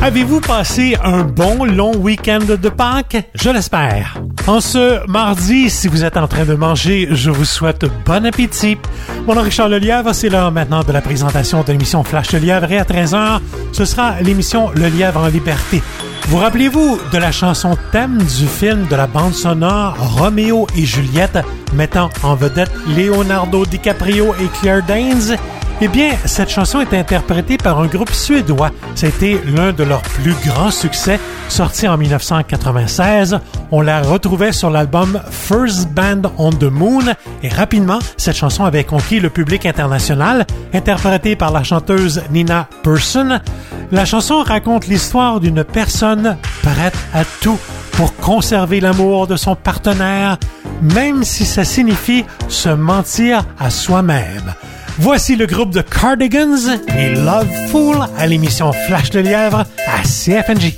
Avez-vous passé un bon long week-end de Pâques? Je l'espère. En ce mardi, si vous êtes en train de manger, je vous souhaite bon appétit. Mon nom est Richard Lelièvre, c'est l'heure maintenant de la présentation de l'émission Flash Le Lièvre et à 13h, ce sera l'émission Le Lièvre en liberté. Vous rappelez-vous de la chanson thème du film de la bande sonore Roméo et Juliette mettant en vedette Leonardo DiCaprio et Claire Danes? Eh bien, cette chanson est interprétée par un groupe suédois. C'était l'un de leurs plus grands succès, sorti en 1996. On la retrouvait sur l'album First Band on the Moon et rapidement, cette chanson avait conquis le public international, interprétée par la chanteuse Nina Persson. La chanson raconte l'histoire d'une personne prête à tout pour conserver l'amour de son partenaire, même si ça signifie se mentir à soi-même. Voici le groupe de Cardigans et Love Fool à l'émission Flash Le Lièvre à CFNJ.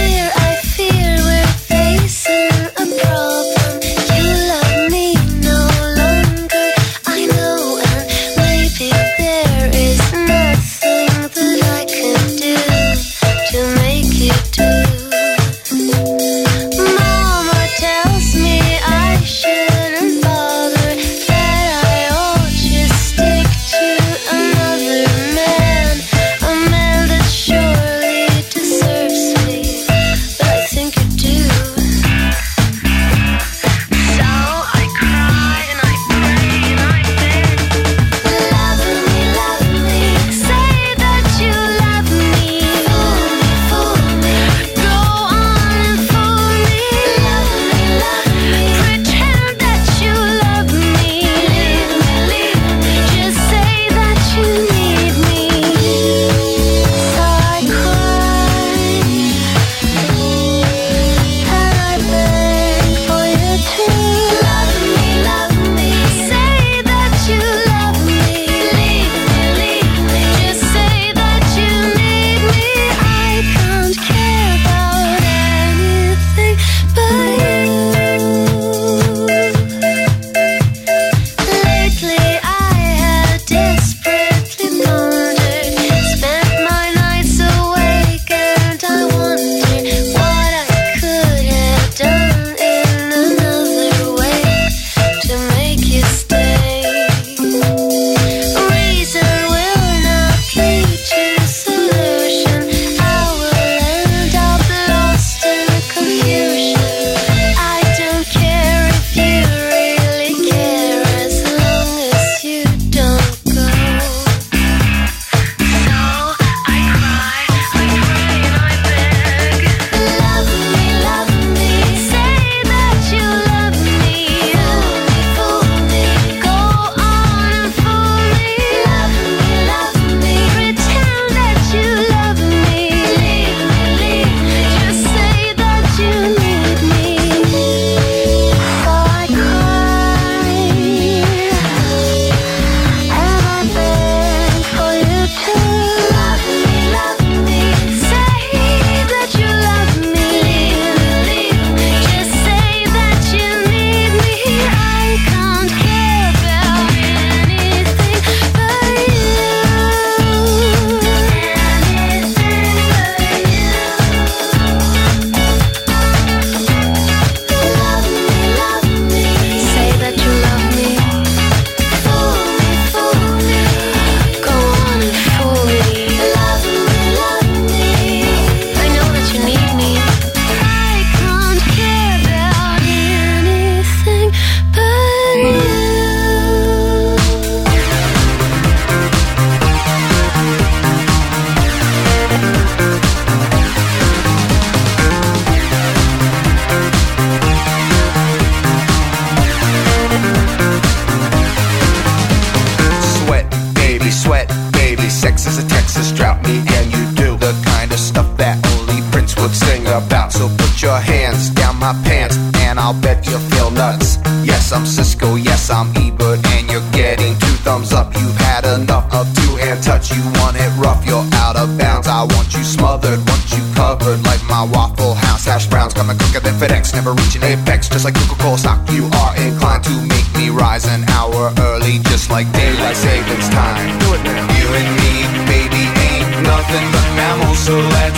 Never reaching apex, just like Coca-Cola stock. You are inclined to make me rise an hour early, just like daylight savings time. Do it now. You and me, baby, ain't nothing but mammals, so let's do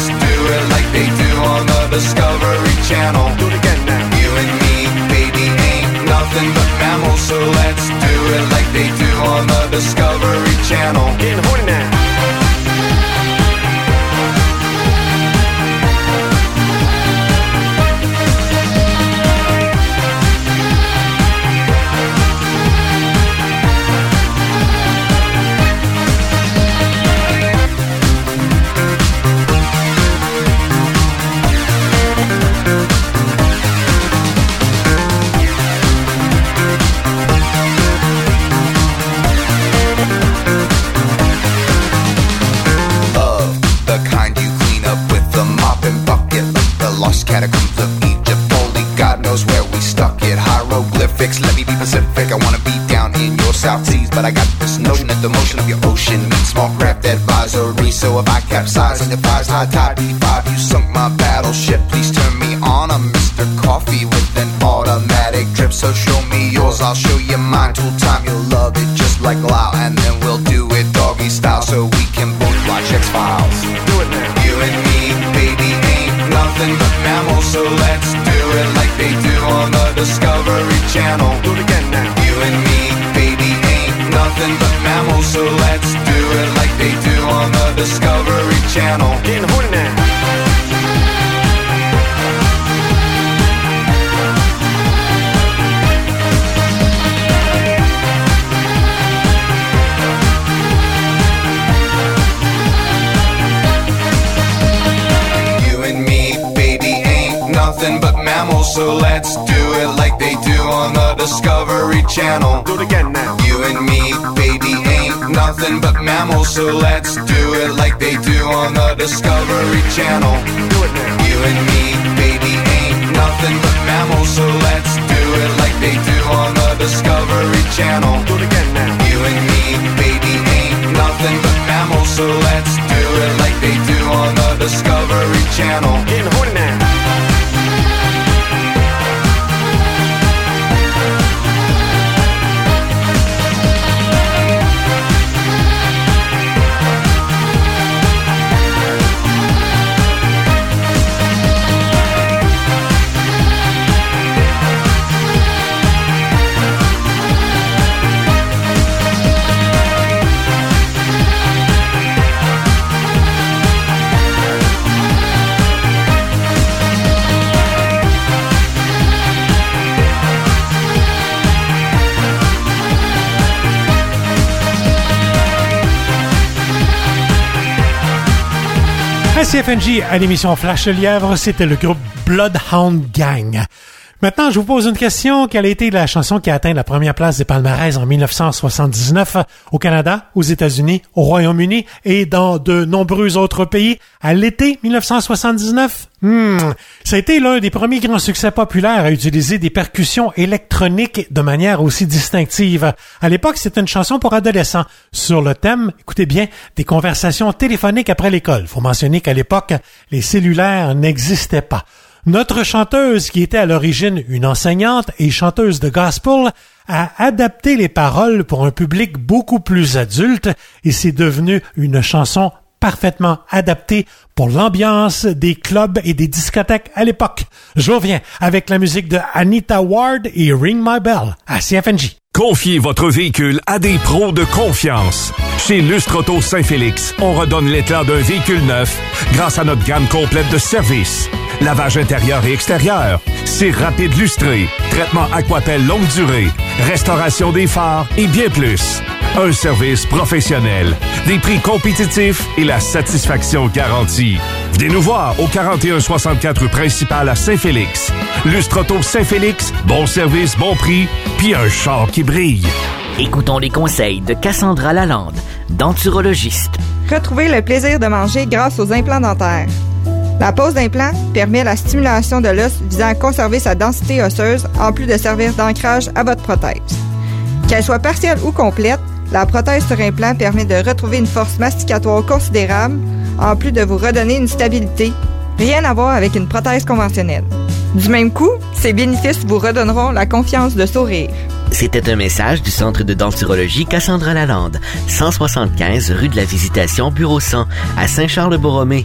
it like they do on the Discovery Channel. Do it again now. You and me, baby, ain't nothing but mammals, so let's do it like they do on the Discovery Channel. Getting horny now. Catacombs of Egypt, only God knows where we stuck it. Hieroglyphics, let me be Pacific. I wanna be down in your South Seas, but I got this notion that the motion of your ocean means small craft advisory. So if I capsize and defies high tide B5, you sunk my battleship. Please turn me on. I'm Mr. Coffee with an automatic drip. So show me yours, I'll show you mine. Tool time, you'll love it just like Lao, and then we'll do it doggy style so we can both watch X-Files. Do it now. You and me, baby, ain't nothing but mammals, so let's do it like they do on the Discovery Channel. Do it again now. You and me, baby, ain't nothing but mammals, so let's do it like they do on the Discovery Channel. Getting horny now. Nothing but mammals, so let's do it like they do on the Discovery Channel. Do it again now. You and me, baby, ain't nothing but mammals, so let's do it like they do on the Discovery Channel. Do it now. You and me, baby, ain't nothing but mammals, so let's do it like they do on the Discovery Channel. Do it again now. You and me, baby, ain't nothing but mammals, so let's do it like they do on the Discovery Channel. Getting horny now. À CFNJ, à l'émission Flash le Lièvre, c'était le groupe Bloodhound Gang. Maintenant, je vous pose une question. Quelle a été la chanson qui a atteint la première place des palmarès en 1979 au Canada, aux États-Unis, au Royaume-Uni et dans de nombreux autres pays à l'été 1979? Ça a été l'un des premiers grands succès populaires à utiliser des percussions électroniques de manière aussi distinctive. À l'époque, c'était une chanson pour adolescents sur le thème, écoutez bien, des conversations téléphoniques après l'école. Faut mentionner qu'à l'époque, les cellulaires n'existaient pas. Notre chanteuse, qui était à l'origine une enseignante et chanteuse de gospel, a adapté les paroles pour un public beaucoup plus adulte et c'est devenu une chanson parfaitement adaptée pour l'ambiance des clubs et des discothèques à l'époque. Je reviens avec la musique de Anita Ward et Ring My Bell à CFNJ. Confiez votre véhicule à des pros de confiance. Chez Lustre Auto Saint-Félix, on redonne l'éclat d'un véhicule neuf grâce à notre gamme complète de services. Lavage intérieur et extérieur, cire rapide lustré, traitement Aquapel longue durée, restauration des phares et bien plus. Un service professionnel, des prix compétitifs et la satisfaction garantie. Venez nous voir au 4164 rue principale à Saint-Félix. Lustre Auto Saint-Félix, bon service, bon prix, puis un char qui brille. Écoutons les conseils de Cassandra Lalande, denturologiste. Retrouvez le plaisir de manger grâce aux implants dentaires. La pose d'implant permet la stimulation de l'os visant à conserver sa densité osseuse en plus de servir d'ancrage à votre prothèse. Qu'elle soit partielle ou complète, la prothèse sur implant permet de retrouver une force masticatoire considérable en plus de vous redonner une stabilité. Rien à voir avec une prothèse conventionnelle. Du même coup, ces bénéfices vous redonneront la confiance de sourire. C'était un message du Centre de denturologie Cassandra Lalande, 175 rue de la Visitation, bureau 100, à Saint-Charles-Borromée,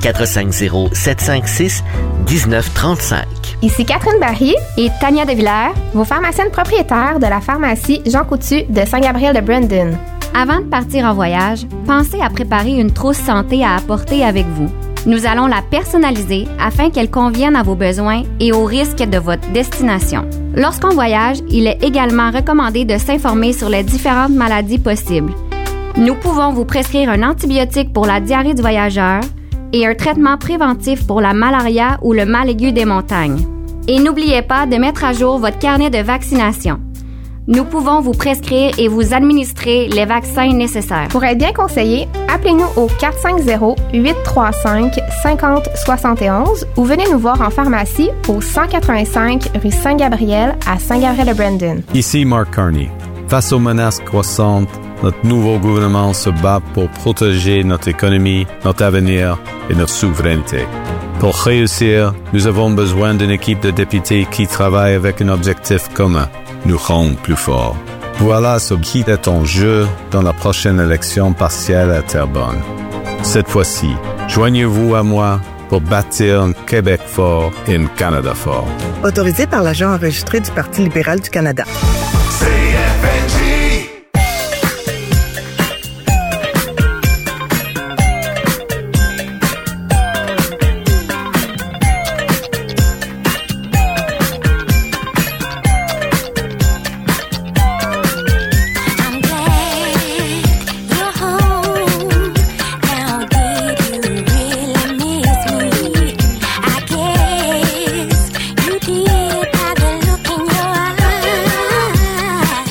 450-756-1935. Ici Catherine Barry et Tania Devillers, vos pharmaciennes propriétaires de la pharmacie Jean Coutu de Saint-Gabriel-de-Brandon. Avant de partir en voyage, pensez à préparer une trousse santé à apporter avec vous. Nous allons la personnaliser afin qu'elle convienne à vos besoins et aux risques de votre destination. Lorsqu'on voyage, il est également recommandé de s'informer sur les différentes maladies possibles. Nous pouvons vous prescrire un antibiotique pour la diarrhée du voyageur et un traitement préventif pour la malaria ou le mal aigu des montagnes. Et n'oubliez pas de mettre à jour votre carnet de vaccination. Nous pouvons vous prescrire et vous administrer les vaccins nécessaires. Pour être bien conseillé, appelez-nous au 450-835-5071 ou venez nous voir en pharmacie au 185 rue Saint-Gabriel à Saint-Gabriel-de-Brandon. Ici Mark Carney. Face aux menaces croissantes, notre nouveau gouvernement se bat pour protéger notre économie, notre avenir et notre souveraineté. Pour réussir, nous avons besoin d'une équipe de députés qui travaille avec un objectif commun, nous rendre plus forts. Voilà ce qui est en jeu dans la prochaine élection partielle à Terrebonne. Cette fois-ci, joignez-vous à moi pour bâtir un Québec fort et un Canada fort. Autorisé par l'agent enregistré du Parti libéral du Canada. You did by the look in your eyes.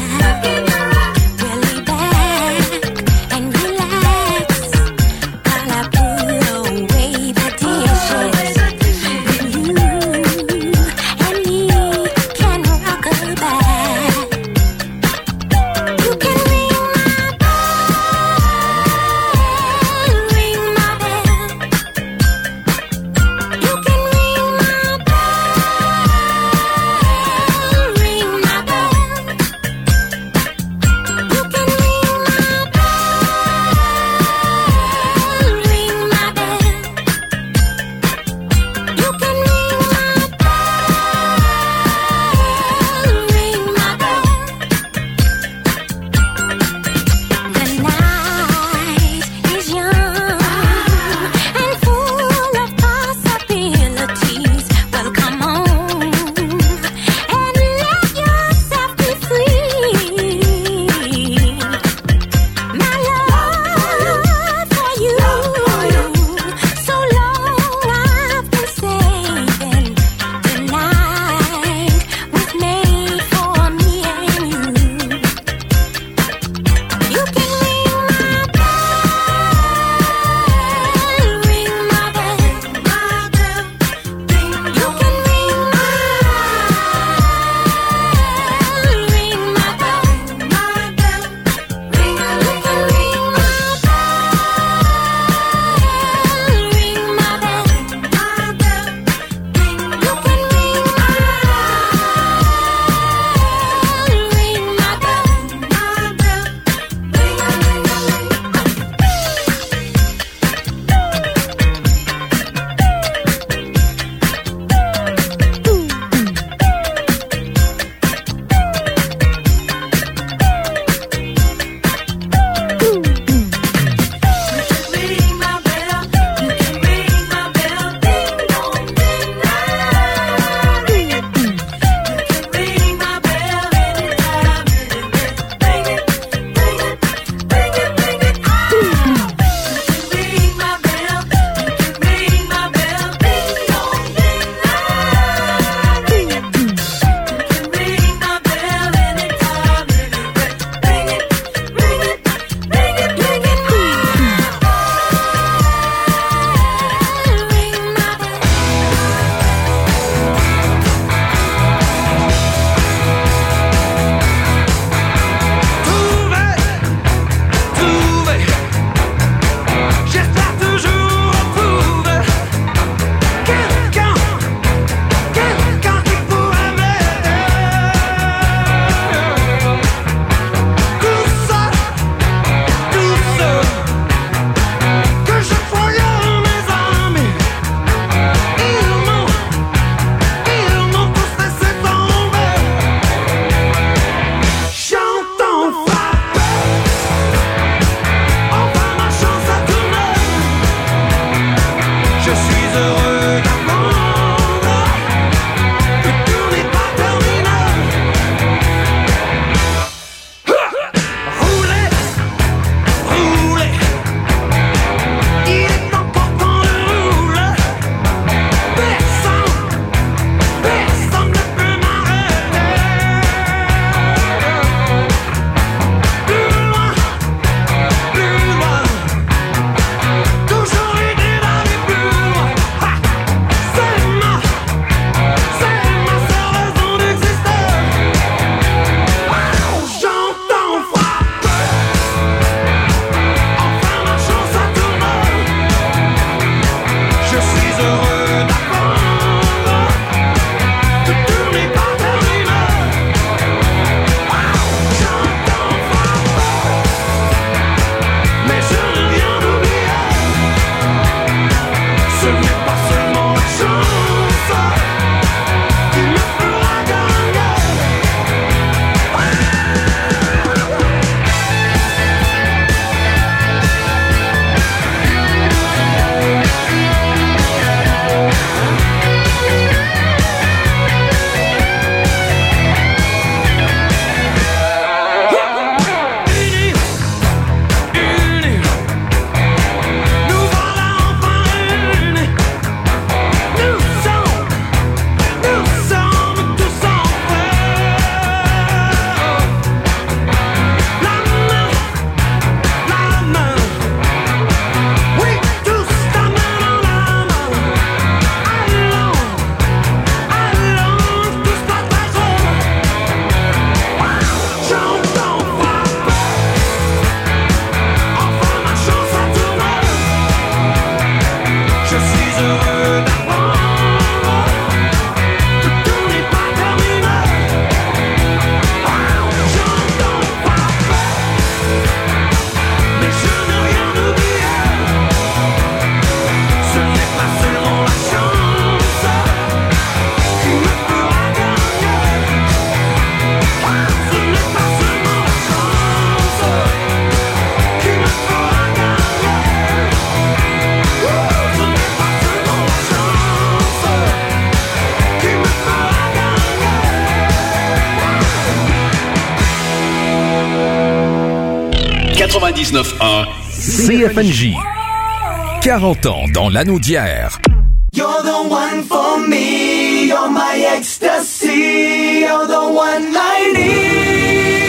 99.1 CFNJ. 40 ans dans l'anneau d'hier. You're the one for me, you're my ecstasy, you're the one I need.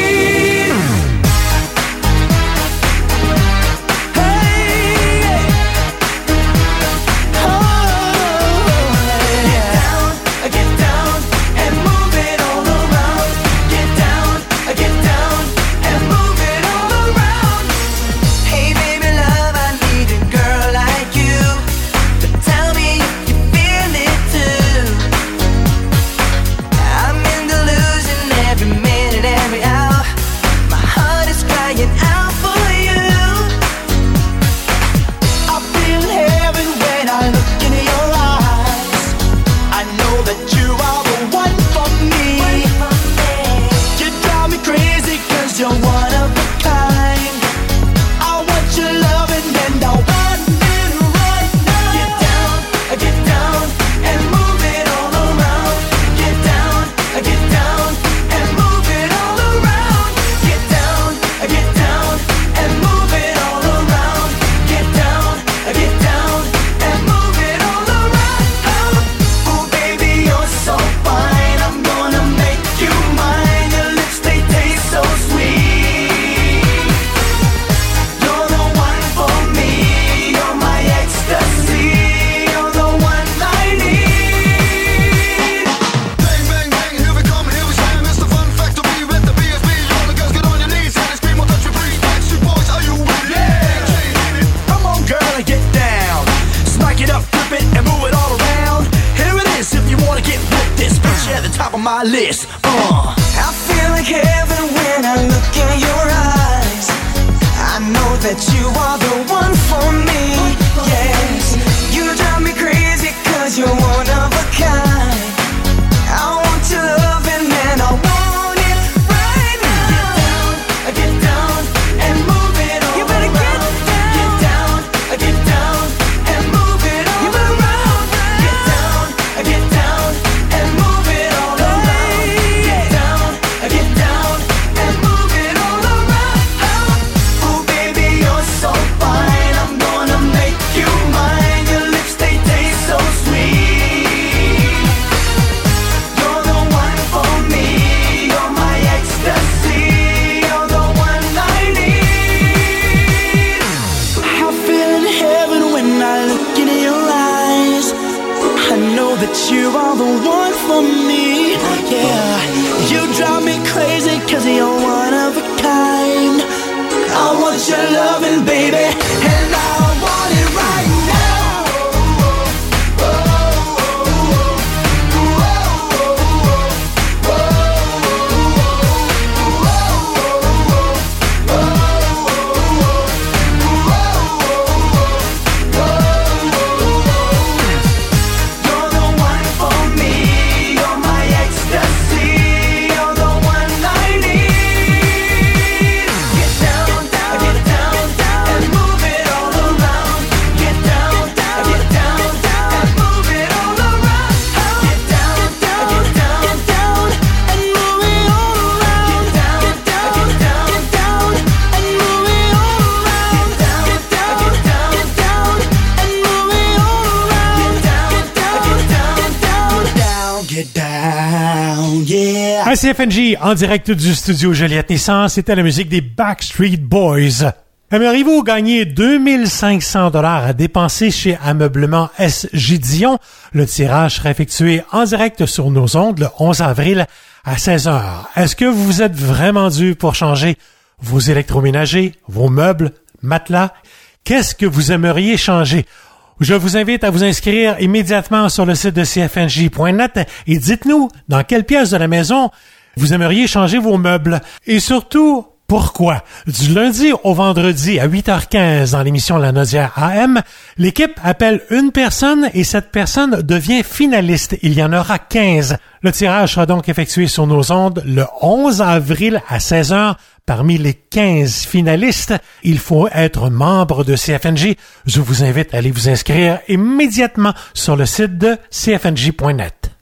My list. I feel like heaven when I look in your eyes. I know that you are the one for me. Yes, you drive me crazy 'cause you're one of a kind. I want your loving, man, I want it right now. Get down and move it all. You better around. Get down and move it all around. Get down and move it all. You are the one for me, yeah. You drive me crazy 'cause you're one of a kind. I want your loving, baby, and I want it right now. À CFNJ, en direct du studio Joliette Nissan, c'était la musique des Backstreet Boys. Aimeriez-vous gagner 2500 $ à dépenser chez Ameublement S.J. Dion? Le tirage sera effectué en direct sur nos ondes le 11 avril à 16h. Est-ce que vous êtes vraiment dû pour changer vos électroménagers, vos meubles, matelas? Qu'est-ce que vous aimeriez changer? Je vous invite à vous inscrire immédiatement sur le site de cfnj.net et dites-nous dans quelle pièce de la maison vous aimeriez changer vos meubles. Et surtout, pourquoi? Du lundi au vendredi à 8h15 dans l'émission La Naudière AM, l'équipe appelle une personne et cette personne devient finaliste. Il y en aura 15. Le tirage sera donc effectué sur nos ondes le 11 avril à 16h. Parmi les 15 finalistes, il faut être membre de CFNJ. Je vous invite à aller vous inscrire immédiatement sur le site de cfnj.net.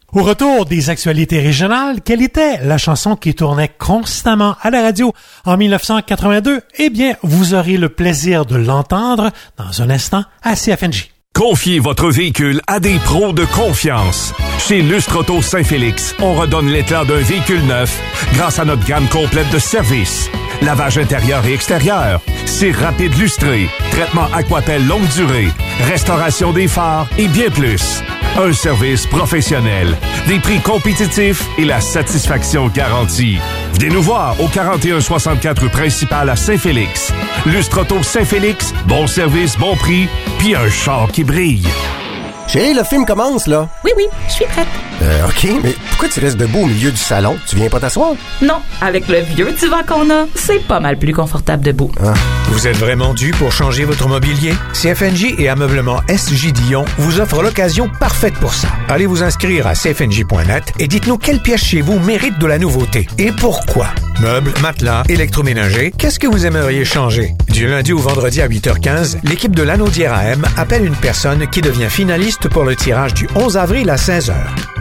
Au retour des actualités régionales, quelle était la chanson qui tournait constamment à la radio en 1982? Eh bien, vous aurez le plaisir de l'entendre dans un instant à CFNJ. Confiez votre véhicule à des pros de confiance. Chez Lustre Auto Saint-Félix, on redonne l'éclat d'un véhicule neuf grâce à notre gamme complète de services. Lavage intérieur et extérieur, cire rapide lustré, traitement Aquapel longue durée, restauration des phares et bien plus. Un service professionnel, des prix compétitifs et la satisfaction garantie. Venez nous voir au 4164 rue principale à Saint-Félix. Lustre Auto Saint-Félix, bon service, bon prix, puis un char qui brille. Chérie, le film commence, là. Oui, je suis prête. OK, mais pourquoi tu restes debout au milieu du salon? Tu viens pas t'asseoir? Non, avec le vieux divan qu'on a, c'est pas mal plus confortable debout. Ah. Vous êtes vraiment dû pour changer votre mobilier? CFNJ et Ameublement SJ Dion vous offrent l'occasion parfaite pour ça. Allez vous inscrire à cfnj.net et dites-nous quelle pièce chez vous mérite de la nouveauté et pourquoi. Meubles, matelas, électroménager, qu'est-ce que vous aimeriez changer? Du lundi au vendredi à 8h15, l'équipe de Lanaudière AM appelle une personne qui devient finaliste pour le tirage du 11 avril à 16h.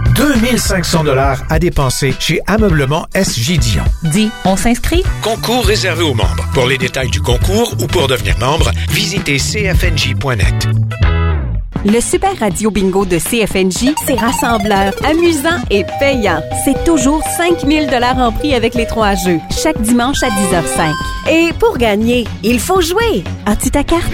2500 $ à dépenser chez Ameublement SJ Dion. Dis, on s'inscrit? Concours réservé aux membres. Pour les détails du concours ou pour devenir membre, visitez cfnj.net. Le Super Radio Bingo de CFNJ, c'est rassembleur, amusant et payant. C'est toujours 5 000 $ en prix avec les 3 jeux, chaque dimanche à 10h05. Et pour gagner, il faut jouer. As-tu ta carte?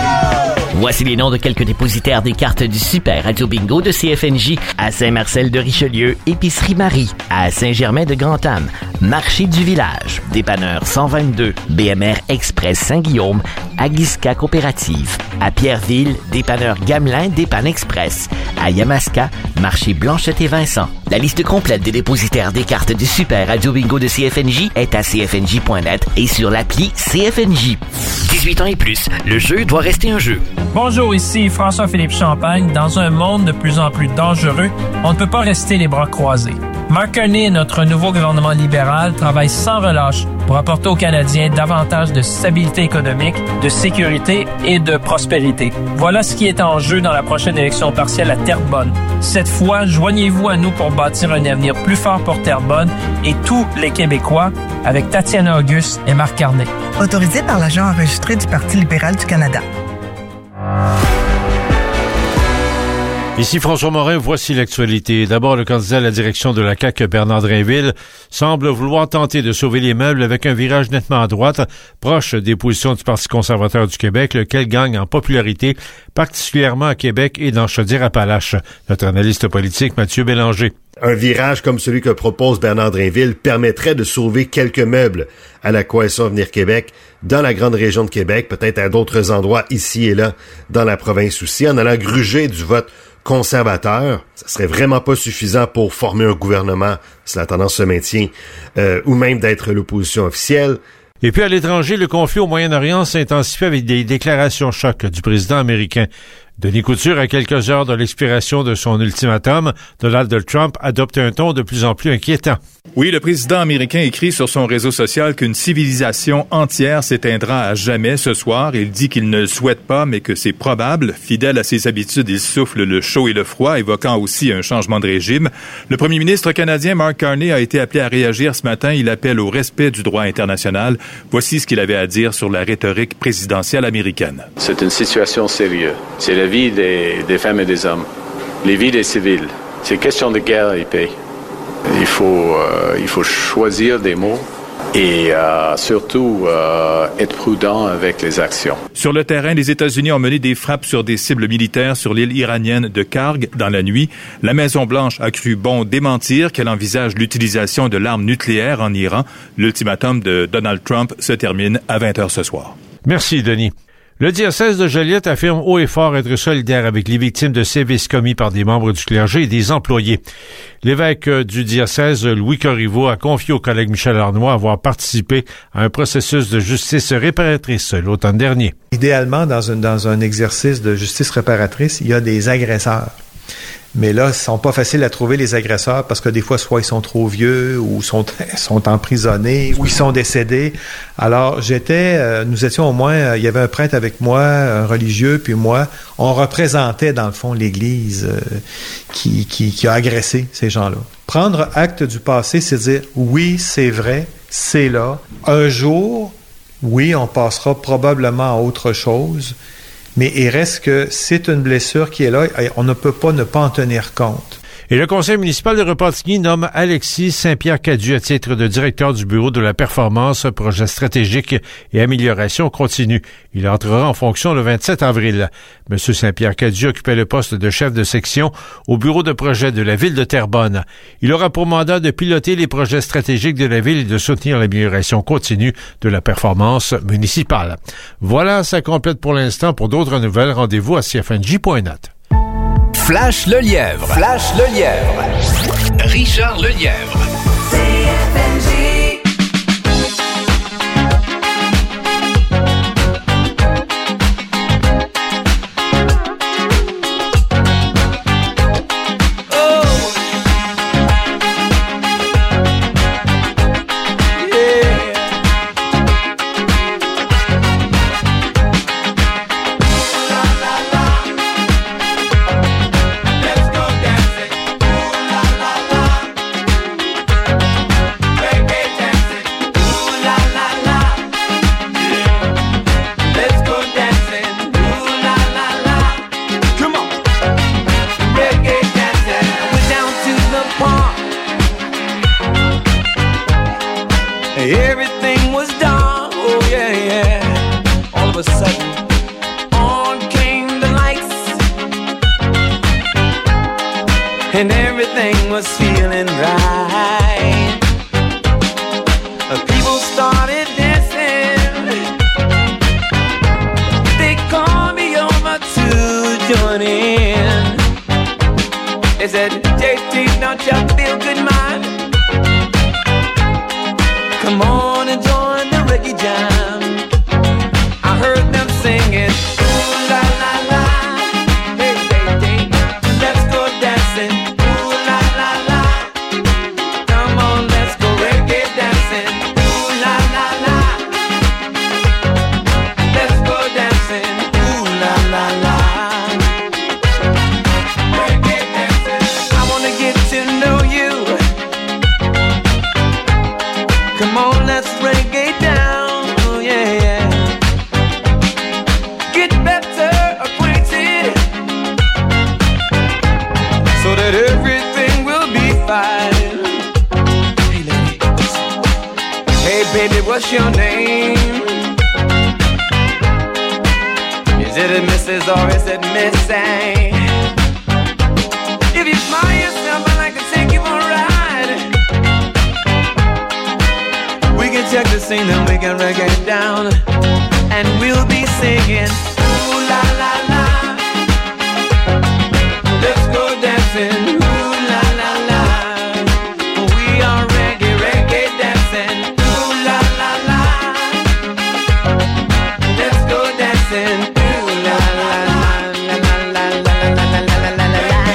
Voici les noms de quelques dépositaires des cartes du Super Radio Bingo de CFNJ. À Saint-Marcel-de-Richelieu, Épicerie Marie. À Saint-Germain-de-Grand-Anne, Marché du Village. Dépanneur 122, BMR Express Saint-Guillaume, Aguisca Coopérative. À Pierreville, Dépanneur Gamelin, Dépanne Express. À Yamaska, Marché Blanchette et Vincent. La liste complète des dépositaires des cartes du Super Radio Bingo de CFNJ est à cfnj.net et sur l'appli CFNJ. 18 ans et plus, le jeu doit rester un jeu. Bonjour, ici François-Philippe Champagne. Dans un monde de plus en plus dangereux, on ne peut pas rester les bras croisés. Mark Carney et notre nouveau gouvernement libéral travaillent sans relâche pour apporter aux Canadiens davantage de stabilité économique, de sécurité et de prospérité. Voilà ce qui est en jeu dans la prochaine élection partielle à Terrebonne. Cette fois, joignez-vous à nous pour bâtir un avenir plus fort pour Terrebonne et tous les Québécois avec Tatiana Auguste et Mark Carney. Autorisé par l'agent enregistré du Parti libéral du Canada. Ici François Morin, voici l'actualité. D'abord, le candidat à la direction de la CAQ, Bernard Drainville, semble vouloir tenter de sauver les meubles avec un virage nettement à droite, proche des positions du Parti conservateur du Québec, lequel gagne en popularité, particulièrement à Québec et dans Chaudière-Appalaches. Notre analyste politique, Mathieu Bélanger. Un virage comme celui que propose Bernard Drainville permettrait de sauver quelques meubles à la Coalition Avenir Québec dans la grande région de Québec, peut-être à d'autres endroits ici et là dans la province aussi, en allant gruger du vote conservateur. Ça serait vraiment pas suffisant pour former un gouvernement si la tendance se maintient, ou même d'être l'opposition officielle. Et puis à l'étranger, le conflit au Moyen-Orient s'intensifie avec des déclarations chocs du président américain. Denis Couture, à quelques heures de l'expiration de son ultimatum, Donald Trump adopte un ton de plus en plus inquiétant. Oui, le président américain écrit sur son réseau social qu'une civilisation entière s'éteindra à jamais ce soir. Il dit qu'il ne le souhaite pas, mais que c'est probable. Fidèle à ses habitudes, il souffle le chaud et le froid, évoquant aussi un changement de régime. Le premier ministre canadien Mark Carney a été appelé à réagir ce matin. Il appelle au respect du droit international. Voici ce qu'il avait à dire sur la rhétorique présidentielle américaine. C'est une situation sérieuse. C'est la vie des femmes et des hommes, les vies des civils. C'est question de guerre et paix. Il faut choisir des mots et surtout être prudent avec les actions. Sur le terrain, les États-Unis ont mené des frappes sur des cibles militaires sur l'île iranienne de Karg dans la nuit. La Maison-Blanche a cru bon démentir qu'elle envisage l'utilisation de l'arme nucléaire en Iran. L'ultimatum de Donald Trump se termine à 20h ce soir. Merci, Denis. Le diocèse de Joliette affirme haut et fort être solidaire avec les victimes de sévices commis par des membres du clergé et des employés. L'évêque du diocèse, Louis Corriveau, a confié au collègue Michel Arnois avoir participé à un processus de justice réparatrice l'automne dernier. Idéalement, dans un exercice de justice réparatrice, il y a des agresseurs. Mais là, ils sont pas faciles à trouver, les agresseurs, parce que des fois, soit ils sont trop vieux, ou sont emprisonnés, ou ils sont décédés. Alors, nous étions au moins, il y avait un prêtre avec moi, un religieux, puis moi, on représentait, dans le fond, l'Église qui a agressé ces gens-là. Prendre acte du passé, c'est dire, oui, c'est vrai, c'est là. Un jour, oui, on passera probablement à autre chose, mais il reste que c'est une blessure qui est là et on ne peut pas ne pas en tenir compte. Et le conseil municipal de Repentigny nomme Alexis Saint-Pierre-Cadieux à titre de directeur du bureau de la performance, projet stratégique et amélioration continue. Il entrera en fonction le 27 avril. M. Saint-Pierre-Cadieux occupait le poste de chef de section au bureau de projet de la ville de Terrebonne. Il aura pour mandat de piloter les projets stratégiques de la ville et de soutenir l'amélioration continue de la performance municipale. Voilà, ça complète pour l'instant. Pour d'autres nouvelles, rendez-vous à cfnj.net. Flash Lelièvre. Flash Lelièvre. Richard Lelièvre. Everything was done, oh yeah, yeah. All of a sudden, on came the lights, and everything was feeling right. People started dancing, they called me over to join in. They said, JT, don't you feel good, man? Come on and join the reggae jam. I heard them singing, ooh la la la, hey hey hey, let's go dancing, ooh la la la. Come on, let's go reggae dancing, ooh la la la. Let's go dancing, ooh la la la. Reggae dancing, I wanna get to know you. Come on, let's reggae down, oh yeah, yeah. Get better acquainted, so that everything will be fine. Hey ladies, hey baby, what's your name? Is it a Mrs. or is it Miss A? If you smile yourself, I'd like to take you for a ride. We can check the scene and we can reggae down, and we'll be singing, ooh la la la. Let's go dancing, ooh la la la. We are reggae, reggae dancing, ooh la la la. Let's go dancing, ooh la la la la la la la la la la la la.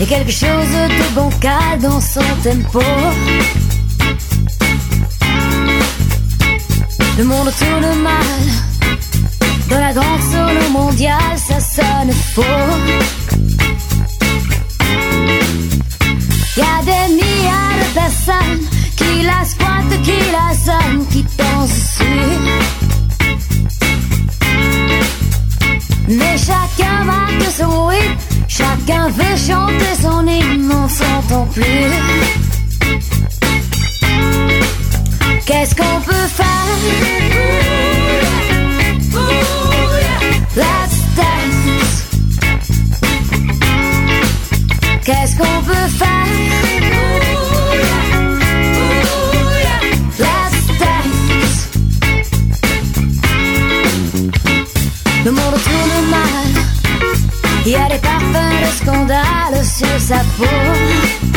Et quelque chose de bancal dans son tempo. Le monde tourne mal. Dans la grande solo mondiale, ça sonne faux. Y'a des milliards de personnes qui la squattent, qui la sonnent, qui dansent dessus. Mais chacun marque son rythme, chacun veut chanter son hymne, on s'entend plus. Qu'est-ce qu'on peut faire? Let's dance. Qu'est-ce qu'on peut faire? Let's dance. Le monde tourne mal. Il y a des parfums de scandale sur sa peau.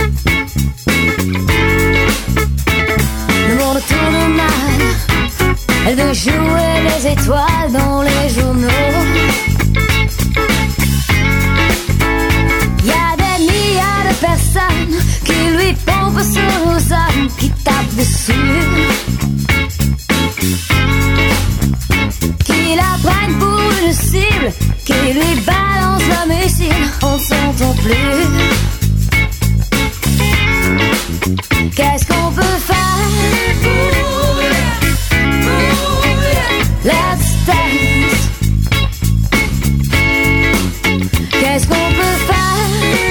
Le monde tourne mal. Elle veut jouer les étoiles dans les journaux. Il y a des milliards de personnes qui lui pompent sur nos âmes, qui tapent dessus, qui la prennent pour une cible, qui lui balance le missile, on s'entend plus. Qu'est-ce qu'on peut faire? Let's dance. Qu'est-ce qu'on peut faire?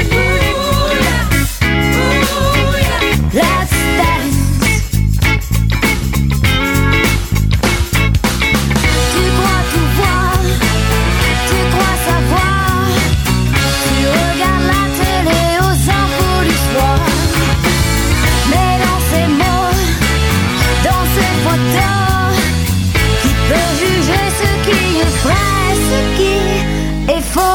Let's dance. Tu crois tout voir, tu crois savoir, tu regardes la télé aux infos du soir. Mais dans ces mots, dans ces photos, qui peut juger ce qui est vrai, ce qui est faux?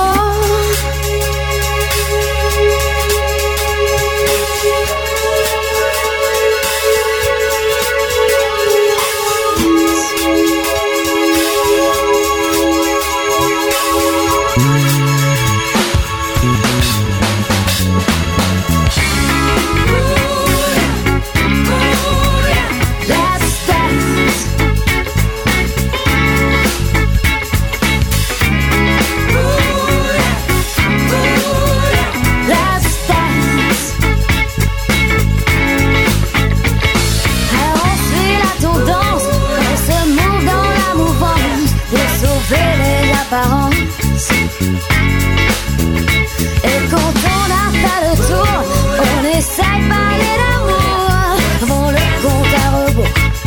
Et quand on a fait le tour, on essaie de parler d'amour avant le compte à rebours.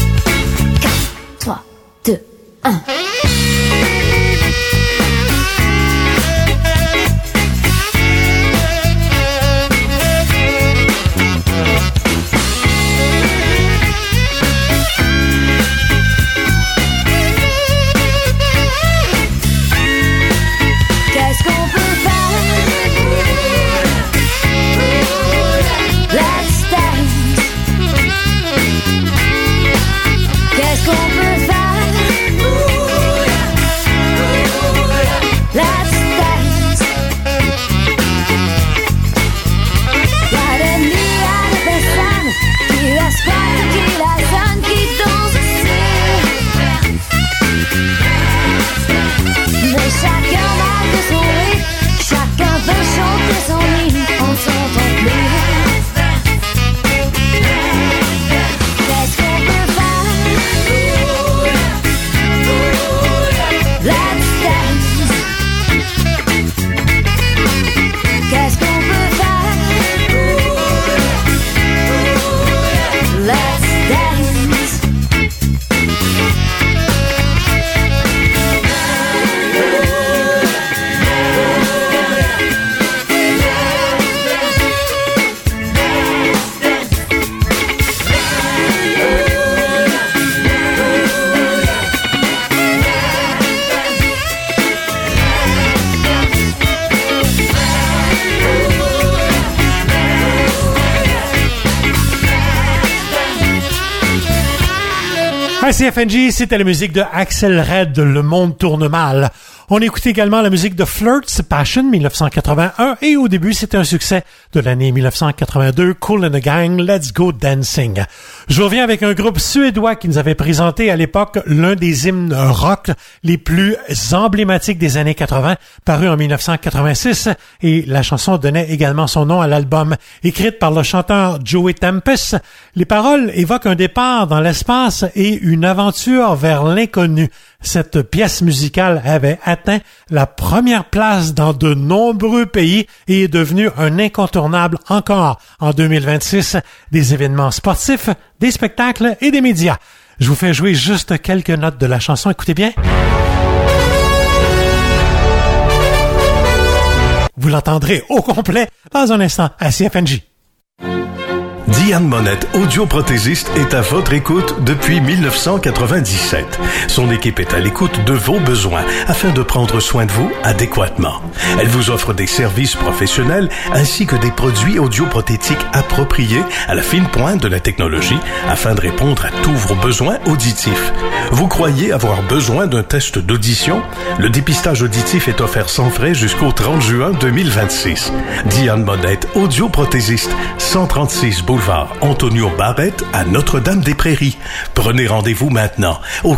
4, 3, 2, 1. À CFNJ, c'était la musique de Axel Red, Le Monde tourne mal. On écoute également la musique de Flirt's Passion 1981 et au début c'était un succès de l'année 1982, Kool and the Gang, Let's Go Dancing. Je reviens avec un groupe suédois qui nous avait présenté à l'époque l'un des hymnes rock les plus emblématiques des années 80, paru en 1986, et la chanson donnait également son nom à l'album. Écrite par le chanteur Joey Tempest, les paroles évoquent un départ dans l'espace et une aventure vers l'inconnu. Cette pièce musicale avait atteint la première place dans de nombreux pays et est devenue un incontournable encore en 2026 des événements sportifs, des spectacles et des médias. Je vous fais jouer juste quelques notes de la chanson. Écoutez bien. Vous l'entendrez au complet dans un instant à CFNJ. Diane Monette, audioprothésiste, est à votre écoute depuis 1997. Son équipe est à l'écoute de vos besoins afin de prendre soin de vous adéquatement. Elle vous offre des services professionnels ainsi que des produits audioprothétiques appropriés à la fine pointe de la technologie afin de répondre à tous vos besoins auditifs. Vous croyez avoir besoin d'un test d'audition? Le dépistage auditif est offert sans frais jusqu'au 30 juin 2026. Diane Monette, audioprothésiste, 136 boulevard Antonio Barrette à Notre-Dame-des-Prairies. Prenez rendez-vous maintenant au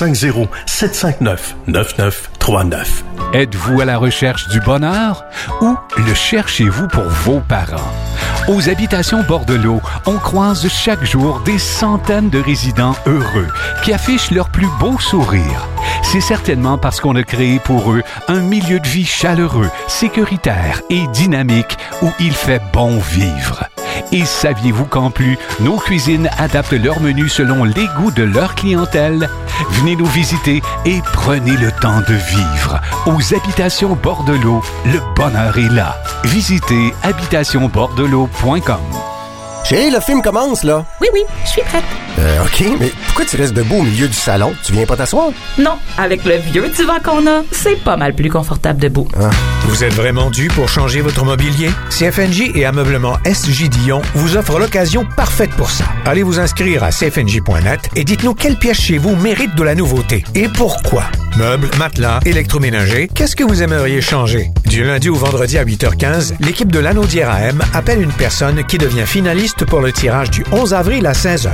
450-759-9939. Êtes-vous à la recherche du bonheur ou le cherchez-vous pour vos parents? Aux Habitations Bordelot, on croise chaque jour des centaines de résidents heureux qui affichent leur plus beau sourire. C'est certainement parce qu'on a créé pour eux un milieu de vie chaleureux, sécuritaire et dynamique où il fait bon vivre. Et saviez-vous qu'en plus, nos cuisines adaptent leur menu selon les goûts de leur clientèle? Venez nous visiter et prenez le temps de vivre. Aux Habitations Bordelot, le bonheur est là. Visitez habitationbordelot.com. Chérie, le film commence, là. Oui, je suis prête. OK, mais pourquoi tu restes debout au milieu du salon? Tu viens pas t'asseoir? Non, avec le vieux divan qu'on a, c'est pas mal plus confortable debout. Ah. Vous êtes vraiment dû pour changer votre mobilier? CFNJ et Ameublement SJ Dion vous offrent l'occasion parfaite pour ça. Allez vous inscrire à cfnj.net et dites-nous quelle pièce chez vous mérite de la nouveauté et pourquoi. Meubles, matelas, électroménager, qu'est-ce que vous aimeriez changer? Du lundi au vendredi à 8h15, l'équipe de l'Anaudière AM appelle une personne qui devient finaliste pour le tirage du 11 avril à 16h.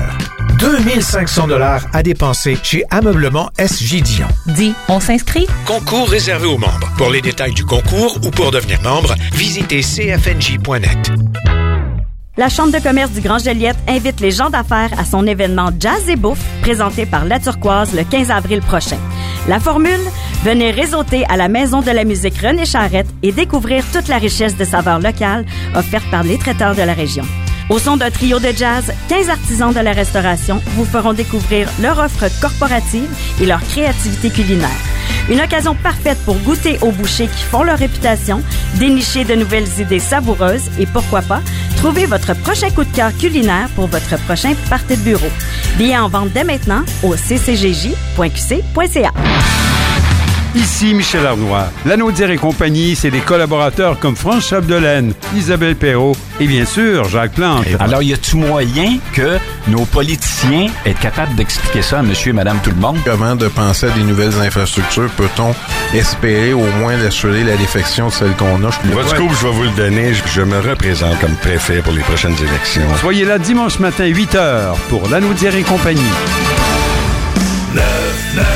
2500 $ à dépenser chez Ameublement SJ Dion. Dis, on s'inscrit? Concours réservé aux membres. Pour les détails du concours ou pour devenir membre, visitez cfnj.net. La Chambre de commerce du Grand Joliette invite les gens d'affaires à son événement Jazz et Bouffe, présenté par La Turquoise le 15 avril prochain. La formule? Venez réseauter à la Maison de la musique René Charrette et découvrir toute la richesse de saveurs locales offerte par les traiteurs de la région. Au son d'un trio de jazz, 15 artisans de la restauration vous feront découvrir leur offre corporative et leur créativité culinaire. Une occasion parfaite pour goûter aux bouchées qui font leur réputation, dénicher de nouvelles idées savoureuses et pourquoi pas, trouver votre prochain coup de cœur culinaire pour votre prochain party de bureau. Billets en vente dès maintenant au ccjj.qc.ca. Ici Michel Arnois. Lanaudière et compagnie, c'est des collaborateurs comme France Chapdelaine, Isabelle Perrault et bien sûr Jacques Plante. Alors, y a-tu moyen que nos politiciens aient capables d'expliquer ça à monsieur et madame tout le monde? Avant de penser à des nouvelles infrastructures, peut-on espérer au moins d'assurer la défection de celles qu'on a? Votre scoop, je vais vous le donner. Je me représente comme préfet pour les prochaines élections. Soyez là dimanche matin 8h pour Lanaudière et compagnie. 991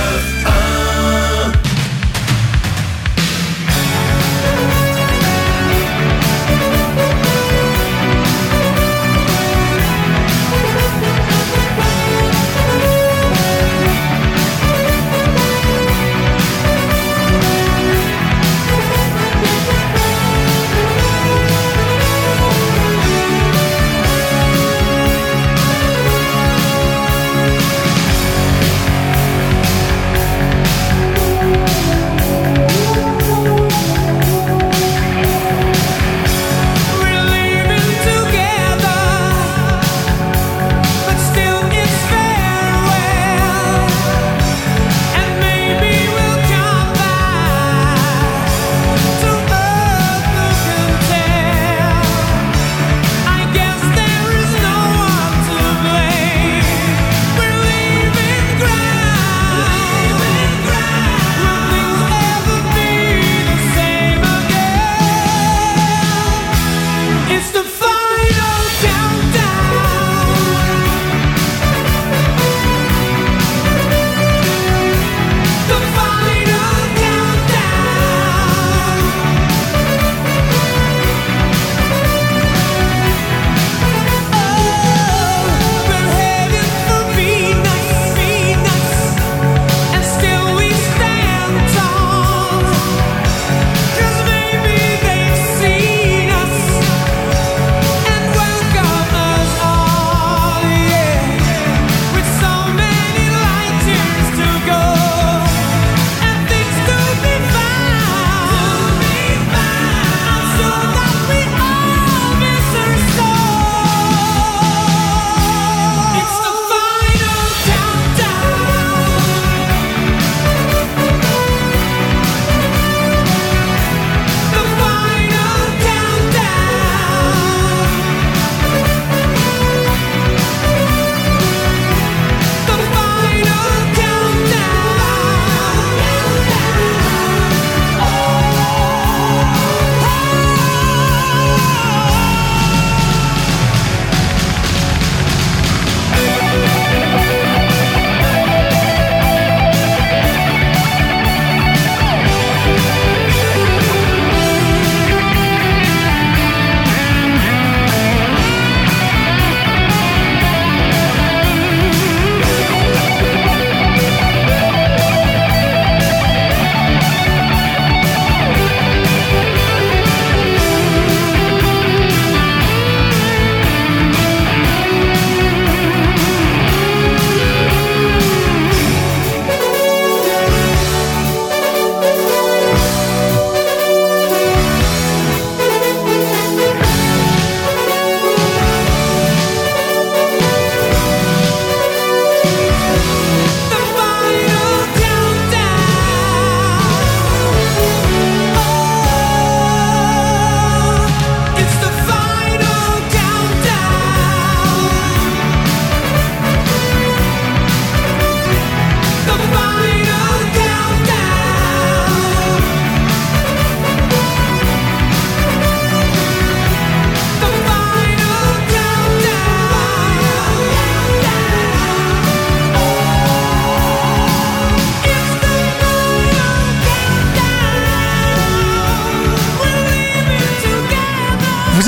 991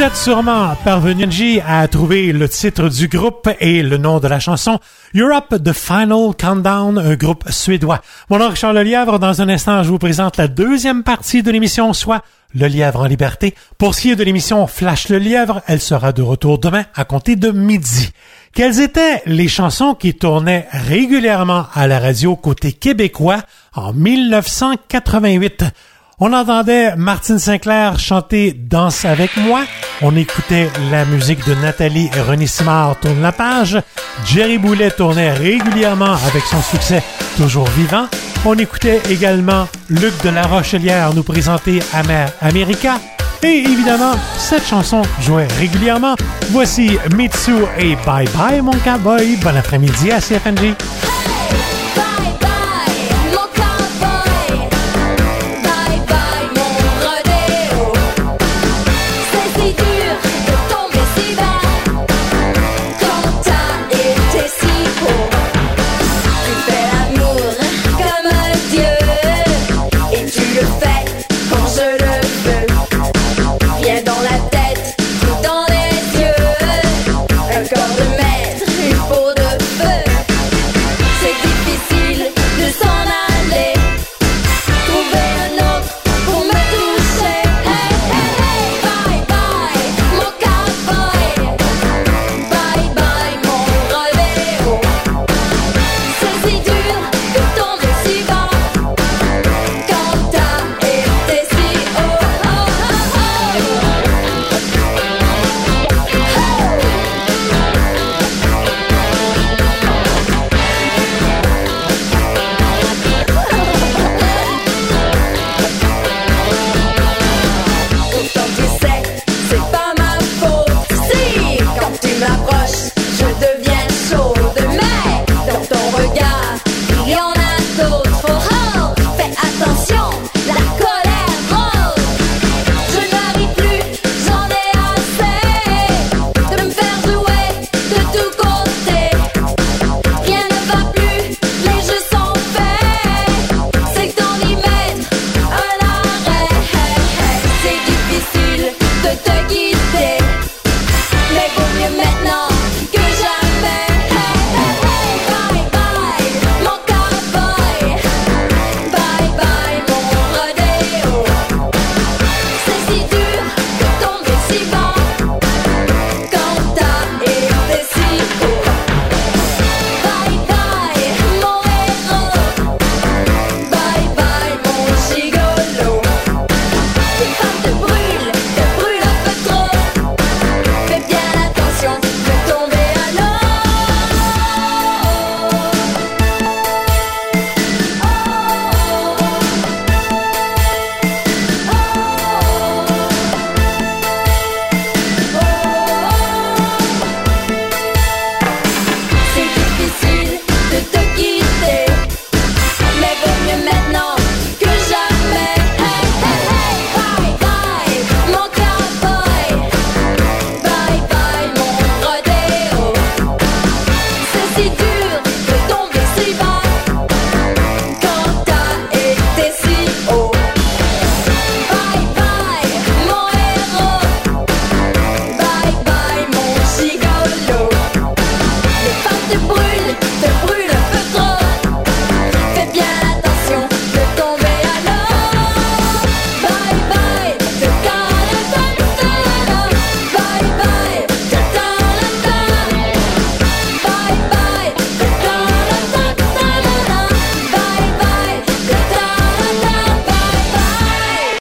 Vous êtes sûrement parvenu à trouver le titre du groupe et le nom de la chanson Europe The Final Countdown, un groupe suédois. Mon nom est Richard Lelièvre. Dans un instant, je vous présente la deuxième partie de l'émission, soit Le Lièvre en liberté. Pour ce qui est de l'émission Flash le Lièvre, elle sera de retour demain à compter de midi. Quelles étaient les chansons qui tournaient régulièrement à la radio côté québécois en 1988? On entendait Martine Sinclair chanter « Danse avec moi ». On écoutait la musique de Nathalie et René Simard tourne la page. Jerry Boulet tournait régulièrement avec son succès « Toujours vivant ». On écoutait également Luc de la Rochelière nous présenter « Amer America ». Et évidemment, cette chanson jouait régulièrement. Voici Mitsu et Bye Bye mon cowboy. Bon après-midi à CFNJ.